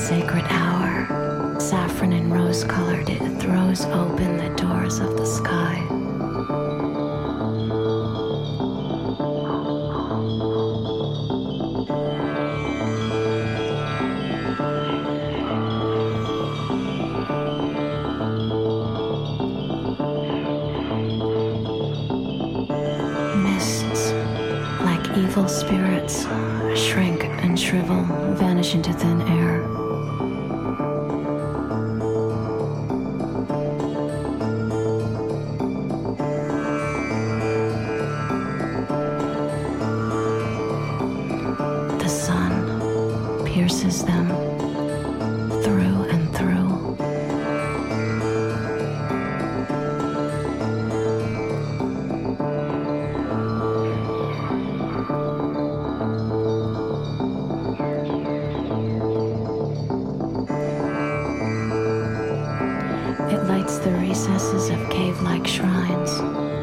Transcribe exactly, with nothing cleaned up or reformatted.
sacred hour, saffron and rose-colored, it throws open the doors of the sky. Mists, like evil spirits, shrink and shrivel, vanish into thin air. The sun pierces them through and through. It lights the recesses of cave-like shrines.